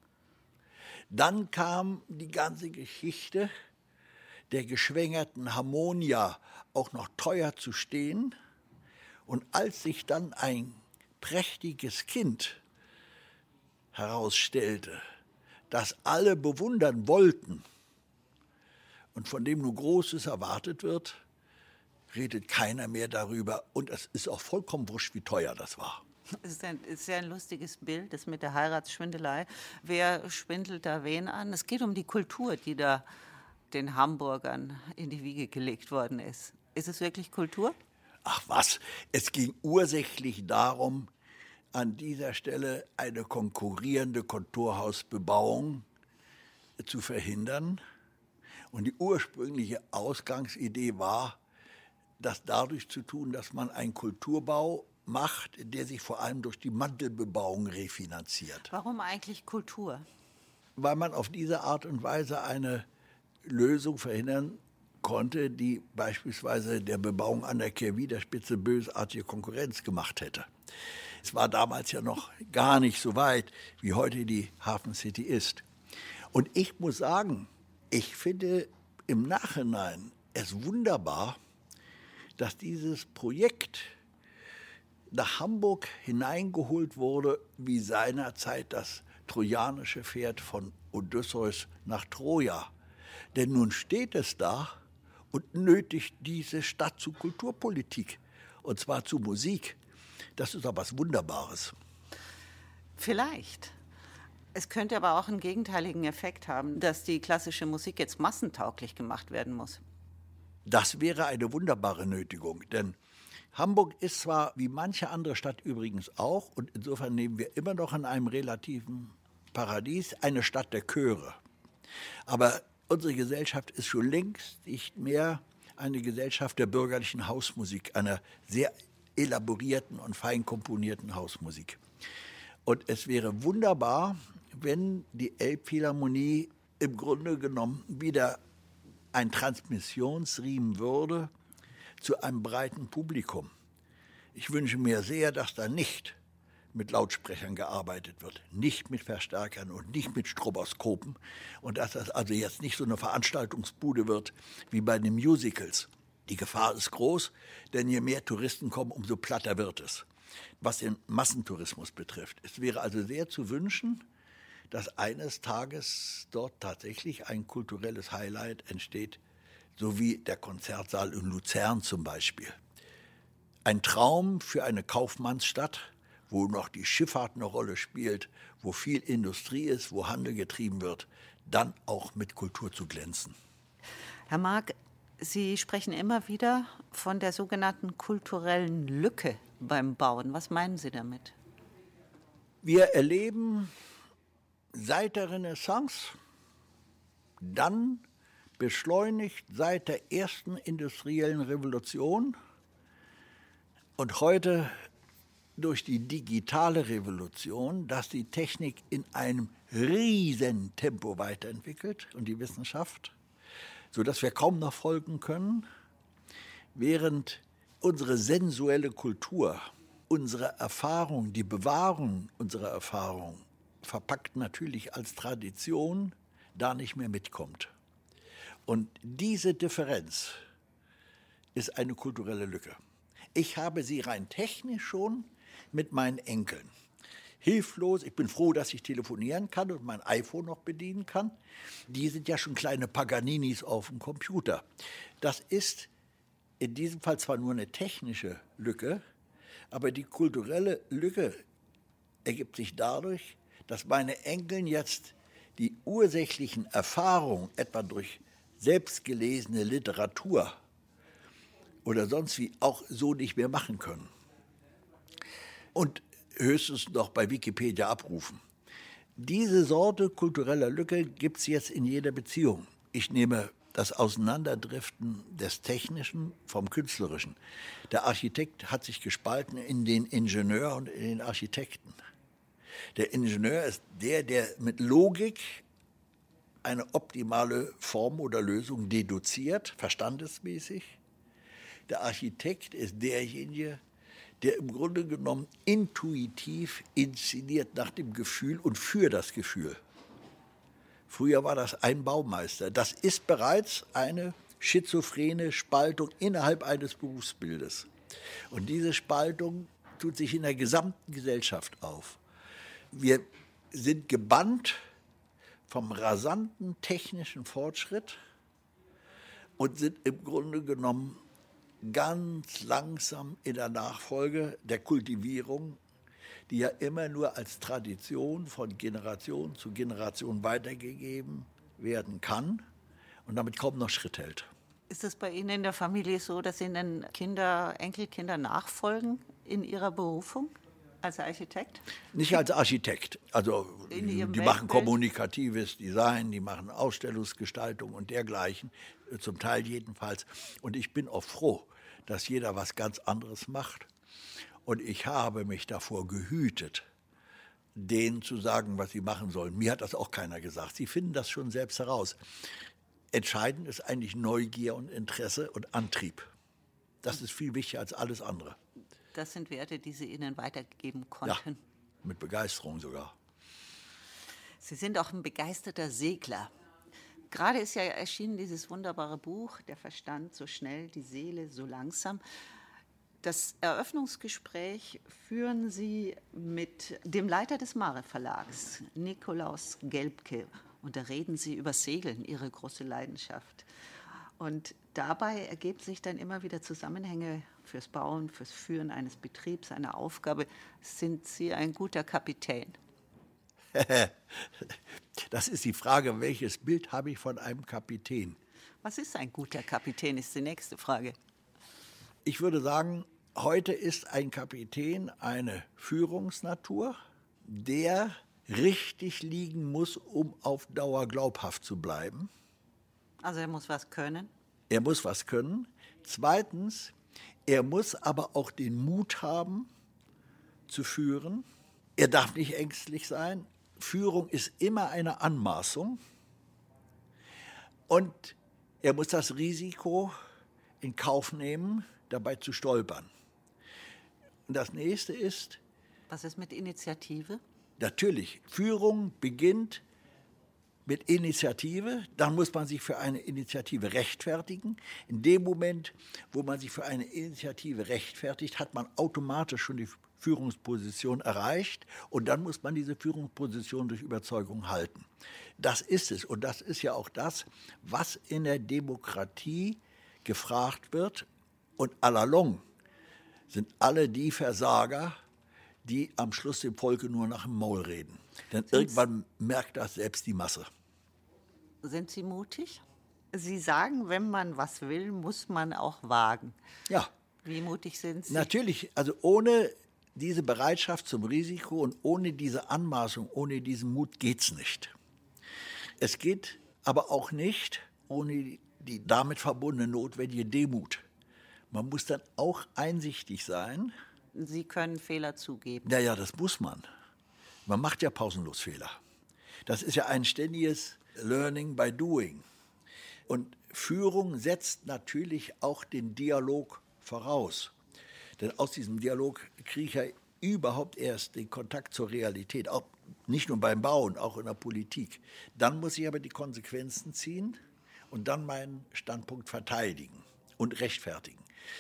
Dann kam die ganze Geschichte der geschwängerten Harmonia auch noch teuer zu stehen. Und als sich dann ein prächtiges Kind herausstellte, das alle bewundern wollten und von dem nur Großes erwartet wird, redet keiner mehr darüber. Und es ist auch vollkommen wurscht, wie teuer das war. Es ist ja ein lustiges Bild, das mit der Heiratsschwindelei. Wer schwindelt da wen an? Es geht um die Kultur, die da den Hamburgern in die Wiege gelegt worden ist. Ist es wirklich Kultur? Ach was, es ging ursächlich darum, an dieser Stelle eine konkurrierende Kontorhausbebauung zu verhindern. Und die ursprüngliche Ausgangsidee war, das dadurch zu tun, dass man einen Kulturbau macht, der sich vor allem durch die Mantelbebauung refinanziert. Warum eigentlich Kultur? Weil man auf diese Art und Weise eine Lösung verhindern konnte, die beispielsweise der Bebauung an der Kehrwiederspitze bösartige Konkurrenz gemacht hätte. Es war damals ja noch gar nicht so weit, wie heute die Hafen City ist. Und ich muss sagen, ich finde im Nachhinein es wunderbar, dass dieses Projekt nach Hamburg hineingeholt wurde, wie seinerzeit das trojanische Pferd von Odysseus nach Troja. Denn nun steht es da und nötigt diese Stadt zu Kulturpolitik, und zwar zu Musik. Das ist doch was Wunderbares. Vielleicht. Es könnte aber auch einen gegenteiligen Effekt haben, dass die klassische Musik jetzt massentauglich gemacht werden muss. Das wäre eine wunderbare Nötigung, denn Hamburg ist zwar, wie manche andere Stadt übrigens auch, und insofern nehmen wir immer noch in einem relativen Paradies, eine Stadt der Chöre. Aber unsere Gesellschaft ist schon längst nicht mehr eine Gesellschaft der bürgerlichen Hausmusik, einer sehr elaborierten und fein komponierten Hausmusik. Und es wäre wunderbar, wenn die Elbphilharmonie im Grunde genommen wieder ein Transmissionsriemen würde zu einem breiten Publikum. Ich wünsche mir sehr, dass da nicht mit Lautsprechern gearbeitet wird, nicht mit Verstärkern und nicht mit Stroboskopen, und dass das also jetzt nicht so eine Veranstaltungsbude wird wie bei den Musicals. Die Gefahr ist groß, denn je mehr Touristen kommen, umso platter wird es, was den Massentourismus betrifft. Es wäre also sehr zu wünschen, dass eines Tages dort tatsächlich ein kulturelles Highlight entsteht, so wie der Konzertsaal in Luzern zum Beispiel. Ein Traum für eine Kaufmannsstadt, wo noch die Schifffahrt eine Rolle spielt, wo viel Industrie ist, wo Handel getrieben wird, dann auch mit Kultur zu glänzen. Herr Mark, Sie sprechen immer wieder von der sogenannten kulturellen Lücke beim Bauen. Was meinen Sie damit? Wir erleben seit der Renaissance, dann beschleunigt seit der ersten industriellen Revolution und heute durch die digitale Revolution, dass die Technik in einem riesen Tempo weiterentwickelt und die Wissenschaft, sodass wir kaum noch folgen können, während unsere sensuelle Kultur, unsere Erfahrung, die Bewahrung unserer Erfahrung, verpackt natürlich als Tradition, da nicht mehr mitkommt. Und diese Differenz ist eine kulturelle Lücke. Ich habe sie rein technisch schon mit meinen Enkeln. Hilflos, ich bin froh, dass ich telefonieren kann und mein iPhone noch bedienen kann. Die sind ja schon kleine Paganinis auf dem Computer. Das ist in diesem Fall zwar nur eine technische Lücke, aber die kulturelle Lücke ergibt sich dadurch, dass meine Enkel jetzt die ursächlichen Erfahrungen, etwa durch selbstgelesene Literatur oder sonst wie, auch so nicht mehr machen können. Und höchstens noch bei Wikipedia abrufen. Diese Sorte kultureller Lücke gibt es jetzt in jeder Beziehung. Ich nehme das Auseinanderdriften des Technischen vom Künstlerischen. Der Architekt hat sich gespalten in den Ingenieur und in den Architekten. Der Ingenieur ist der mit Logik eine optimale Form oder Lösung deduziert, verstandesmäßig. Der Architekt ist derjenige, der im Grunde genommen intuitiv inszeniert nach dem Gefühl und für das Gefühl. Früher war das ein Baumeister. Das ist bereits eine schizophrene Spaltung innerhalb eines Berufsbildes. Und diese Spaltung tut sich in der gesamten Gesellschaft auf. Wir sind gebannt vom rasanten technischen Fortschritt und sind im Grunde genommen ganz langsam in der Nachfolge der Kultivierung, die ja immer nur als Tradition von Generation zu Generation weitergegeben werden kann und damit kaum noch Schritt hält. Ist es bei Ihnen in der Familie so, dass Ihnen Kinder, Enkelkinder nachfolgen in ihrer Berufung als Architekt? Nicht als Architekt. Also die machen Weltbild? kommunikatives Design, die machen Ausstellungsgestaltung und dergleichen, zum Teil jedenfalls. Und ich bin auch froh, dass jeder was ganz anderes macht. Und ich habe mich davor gehütet, denen zu sagen, was sie machen sollen. Mir hat das auch keiner gesagt. Sie finden das schon selbst heraus. Entscheidend ist eigentlich Neugier und Interesse und Antrieb. Das ist viel wichtiger als alles andere. Das sind Werte, die Sie Ihnen weitergeben konnten. Ja, mit Begeisterung sogar. Sie sind auch ein begeisterter Segler. Gerade ist ja erschienen dieses wunderbare Buch, Der Verstand so schnell, die Seele so langsam. Das Eröffnungsgespräch führen Sie mit dem Leiter des Mare Verlags, Nikolaus Gelbke. Und da reden Sie über Segeln, Ihre große Leidenschaft. Und dabei ergeben sich dann immer wieder Zusammenhänge fürs Bauen, fürs Führen eines Betriebs, einer Aufgabe. Sind Sie ein guter Kapitän? Das ist die Frage, welches Bild habe ich von einem Kapitän? Was ist ein guter Kapitän, ist die nächste Frage. Ich würde sagen, heute ist ein Kapitän eine Führungsnatur, der richtig liegen muss, um auf Dauer glaubhaft zu bleiben. Also er muss was können? Er muss was können. Zweitens, er muss aber auch den Mut haben, zu führen. Er darf nicht ängstlich sein. Führung ist immer eine Anmaßung. Und er muss das Risiko in Kauf nehmen, dabei zu stolpern. Und das nächste ist... Was ist mit Initiative? Natürlich, Führung beginnt mit Initiative, dann muss man sich für eine Initiative rechtfertigen. In dem Moment, wo man sich für eine Initiative rechtfertigt, hat man automatisch schon die Führungsposition erreicht und dann muss man diese Führungsposition durch Überzeugung halten. Das ist es und das ist ja auch das, was in der Demokratie gefragt wird und à la longue sind alle die Versager, die am Schluss dem Volke nur nach dem Maul reden. Denn irgendwann merkt das selbst die Masse. Sind Sie mutig? Sie sagen, wenn man was will, muss man auch wagen. Ja. Wie mutig sind Sie? Natürlich, also ohne diese Bereitschaft zum Risiko und ohne diese Anmaßung, ohne diesen Mut geht's nicht. Es geht aber auch nicht ohne die damit verbundene notwendige Demut. Man muss dann auch einsichtig sein. Sie können Fehler zugeben. Ja, das muss man. Man macht ja pausenlos Fehler. Das ist ja ein ständiges Learning by Doing. Und Führung setzt natürlich auch den Dialog voraus. Denn aus diesem Dialog kriege ich ja überhaupt erst den Kontakt zur Realität, auch nicht nur beim Bauen, auch in der Politik. Dann muss ich aber die Konsequenzen ziehen und dann meinen Standpunkt verteidigen und rechtfertigen.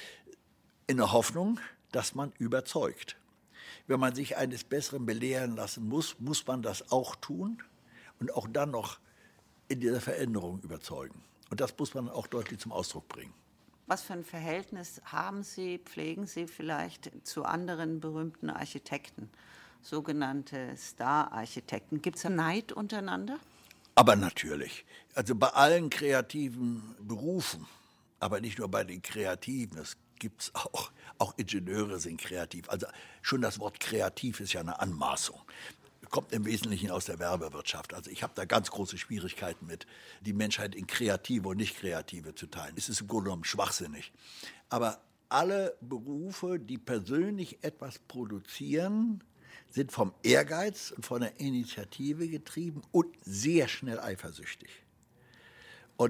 In der Hoffnung, dass man überzeugt. Wenn man sich eines Besseren belehren lassen muss, muss man das auch tun und auch dann noch in dieser Veränderung überzeugen. Und das muss man auch deutlich zum Ausdruck bringen. Was für ein Verhältnis haben Sie, pflegen Sie vielleicht zu anderen berühmten Architekten, sogenannte Star-Architekten? Gibt es Neid untereinander? Aber natürlich. Also bei allen kreativen Berufen, aber nicht nur bei den Kreativen, es gibt es auch Ingenieure sind kreativ. Also schon das Wort kreativ ist ja eine Anmaßung. Kommt im Wesentlichen aus der Werbewirtschaft. Also ich habe da ganz große Schwierigkeiten mit, die Menschheit in Kreative und Nicht-Kreative zu teilen. Es ist im Grunde genommen schwachsinnig. Aber alle Berufe, die persönlich etwas produzieren, sind vom Ehrgeiz und von der Initiative getrieben und sehr schnell eifersüchtig. Und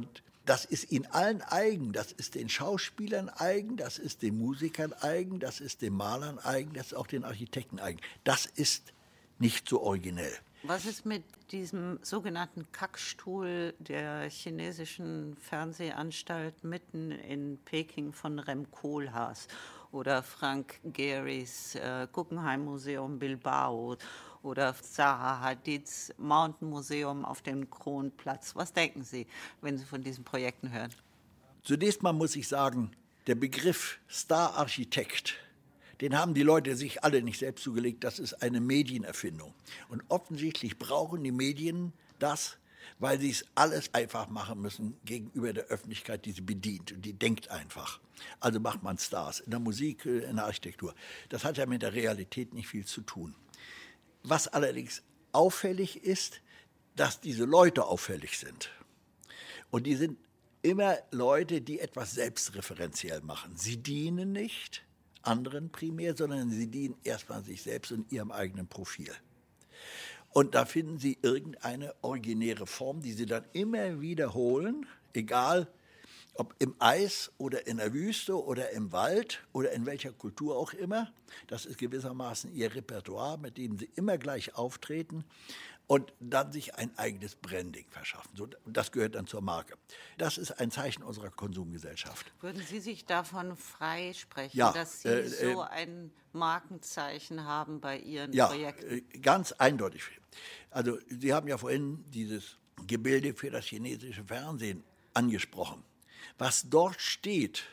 Das ist ihnen allen eigen, das ist den Schauspielern eigen, das ist den Musikern eigen, das ist den Malern eigen, das ist auch den Architekten eigen. Das ist nicht so originell. Was ist mit diesem sogenannten Kackstuhl der chinesischen Fernsehanstalt mitten in Peking von Rem Koolhaas oder Frank Gehry's Guggenheim Museum Bilbao oder Zaha Hadids Mountain Museum auf dem Kronplatz? Was denken Sie, wenn Sie von diesen Projekten hören? Zunächst mal muss ich sagen, der Begriff Star-Architekt, den haben die Leute sich alle nicht selbst zugelegt, das ist eine Medienerfindung. Und offensichtlich brauchen die Medien das, weil sie es alles einfach machen müssen gegenüber der Öffentlichkeit, die sie bedient. Und die denkt einfach. Also macht man Stars in der Musik, in der Architektur. Das hat ja mit der Realität nicht viel zu tun. Was allerdings auffällig ist, dass diese Leute auffällig sind. Und die sind immer Leute, die etwas selbstreferenziell machen. Sie dienen nicht anderen primär, sondern sie dienen erstmal sich selbst und ihrem eigenen Profil. Und da finden sie irgendeine originäre Form, die sie dann immer wiederholen, egal ob im Eis oder in der Wüste oder im Wald oder in welcher Kultur auch immer. Das ist gewissermaßen ihr Repertoire, mit dem sie immer gleich auftreten und dann sich ein eigenes Branding verschaffen. So, das gehört dann zur Marke. Das ist ein Zeichen unserer Konsumgesellschaft. Würden Sie sich davon freisprechen, Ja, dass Sie so ein Markenzeichen haben bei Ihren Projekten? Ja, ganz eindeutig. Also Sie haben ja vorhin dieses Gebilde für das chinesische Fernsehen angesprochen. Was dort steht,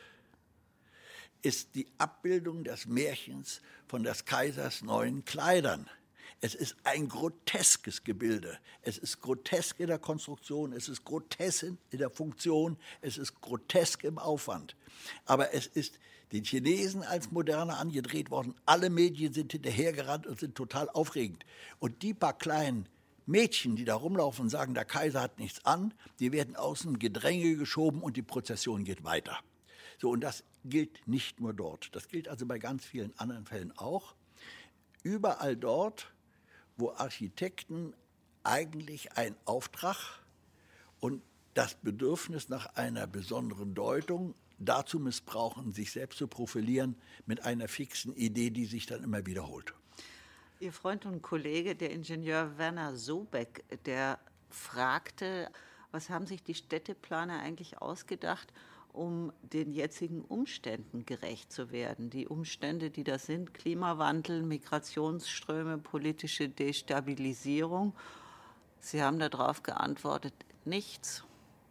ist die Abbildung des Märchens von des Kaisers neuen Kleidern. Es ist ein groteskes Gebilde. Es ist grotesk in der Konstruktion, es ist grotesk in der Funktion, es ist grotesk im Aufwand. Aber es ist den Chinesen als Moderne angedreht worden. Alle Medien sind hinterhergerannt und sind total aufregend. Und die paar kleinen Mädchen, die da rumlaufen und sagen, der Kaiser hat nichts an, die werden außen Gedränge geschoben und die Prozession geht weiter. So, und das gilt nicht nur dort. Das gilt also bei ganz vielen anderen Fällen auch. Überall dort, wo Architekten eigentlich einen Auftrag und das Bedürfnis nach einer besonderen Deutung dazu missbrauchen, sich selbst zu profilieren mit einer fixen Idee, die sich dann immer wiederholt. Ihr Freund und Kollege, der Ingenieur Werner Sobeck, der fragte, was haben sich die Städteplaner eigentlich ausgedacht, um den jetzigen Umständen gerecht zu werden. Die Umstände, die das sind, Klimawandel, Migrationsströme, politische Destabilisierung. Sie haben darauf geantwortet, nichts.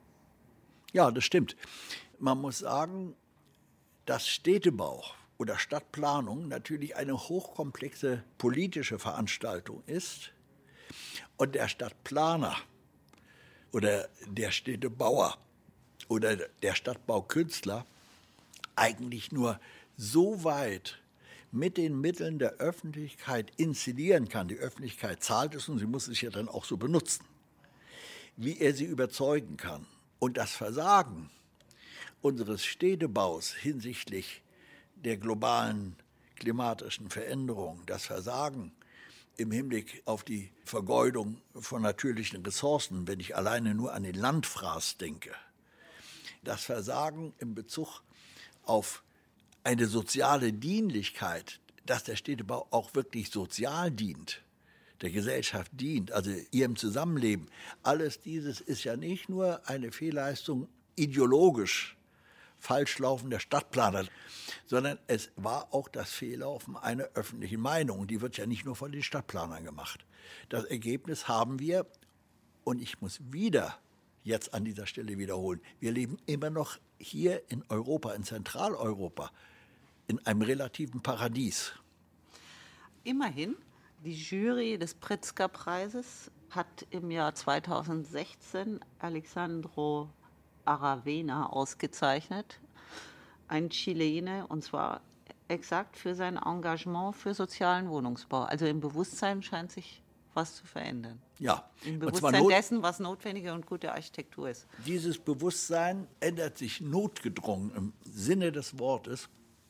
Ja, das stimmt. Man muss sagen, dass Städtebau oder Stadtplanung natürlich eine hochkomplexe politische Veranstaltung ist und der Stadtplaner oder der Städtebauer oder der Stadtbaukünstler eigentlich nur so weit mit den Mitteln der Öffentlichkeit inszenieren kann. Die Öffentlichkeit zahlt es und sie muss es ja dann auch so benutzen, wie er sie überzeugen kann. Und das Versagen unseres Städtebaus hinsichtlich der globalen klimatischen Veränderung, das Versagen im Hinblick auf die Vergeudung von natürlichen Ressourcen, wenn ich alleine nur an den Landfraß denke, das Versagen in Bezug auf eine soziale Dienlichkeit, dass der Städtebau auch wirklich sozial dient, der Gesellschaft dient, also ihrem Zusammenleben. Alles dieses ist ja nicht nur eine Fehlleistung ideologisch falsch laufender Stadtplaner, sondern es war auch das Fehllaufen einer öffentlichen Meinung. Und die wird ja nicht nur von den Stadtplanern gemacht. Das Ergebnis haben wir, und ich muss wieder jetzt an dieser Stelle wiederholen, wir leben immer noch hier in Europa, in Zentraleuropa, in einem relativen Paradies. Immerhin, die Jury des Pritzker-Preises hat im Jahr 2016 Alexandro Aravena ausgezeichnet, ein Chilene, und zwar exakt für sein Engagement für sozialen Wohnungsbau. Also im Bewusstsein scheint sich was zu verändern. Ja. Im Bewusstsein dessen, was notwendige und gute Architektur ist. Dieses Bewusstsein ändert sich notgedrungen im Sinne des Wortes.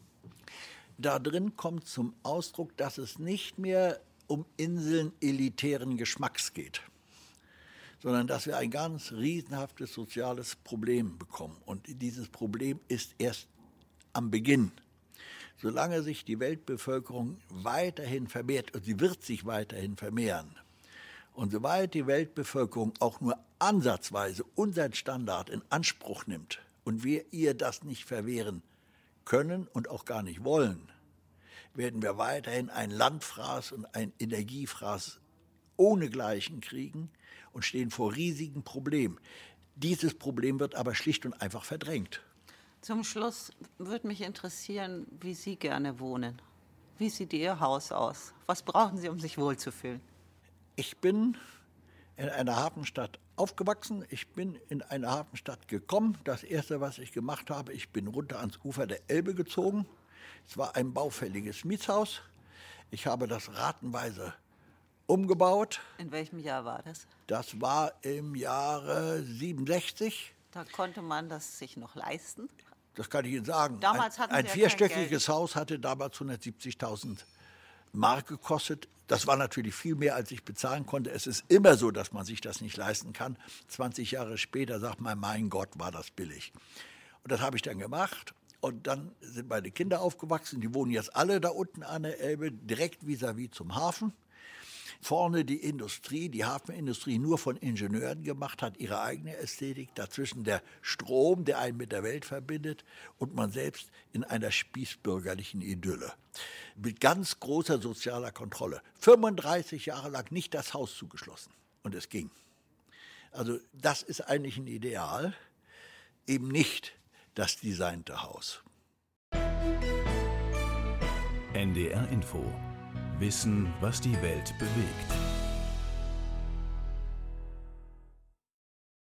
Da drin kommt zum Ausdruck, dass es nicht mehr um Inseln elitären Geschmacks geht, sondern dass wir ein ganz riesenhaftes soziales Problem bekommen. Und dieses Problem ist erst am Beginn. Solange sich die Weltbevölkerung weiterhin vermehrt, und sie wird sich weiterhin vermehren, und soweit die Weltbevölkerung auch nur ansatzweise unseren Standard in Anspruch nimmt und wir ihr das nicht verwehren können und auch gar nicht wollen, werden wir weiterhin ein Landfraß und ein Energiefraß ohnegleichen kriegen und stehen vor riesigen Problemen. Dieses Problem wird aber schlicht und einfach verdrängt. Zum Schluss würde mich interessieren, wie Sie gerne wohnen. Wie sieht Ihr Haus aus? Was brauchen Sie, um sich wohlzufühlen? Ich bin in einer Hafenstadt aufgewachsen. Ich bin in eine Hafenstadt gekommen. Das Erste, was ich gemacht habe, ich bin runter ans Ufer der Elbe gezogen. Es war ein baufälliges Mietshaus. Ich habe das ratenweise umgebaut. In welchem Jahr war das? Das war im Jahre 67. Da konnte man das sich noch leisten? Das kann ich Ihnen sagen. Damals hatten Sie ein ja vierstöckiges Haus hatte damals 170.000 Mark gekostet. Das war natürlich viel mehr, als ich bezahlen konnte. Es ist immer so, dass man sich das nicht leisten kann. 20 Jahre später sagt man, mein Gott, war das billig. Und das habe ich dann gemacht. Und dann sind meine Kinder aufgewachsen. Die wohnen jetzt alle da unten an der Elbe, direkt vis-à-vis zum Hafen. Vorne die Industrie, die Hafenindustrie nur von Ingenieuren gemacht, hat ihre eigene Ästhetik. Dazwischen der Strom, der einen mit der Welt verbindet, und man selbst in einer spießbürgerlichen Idylle. Mit ganz großer sozialer Kontrolle. 35 Jahre lang nicht das Haus zugeschlossen. Und es ging. Also das ist eigentlich ein Ideal, eben nicht das designte Haus. NDR Info. Wissen, was die Welt bewegt.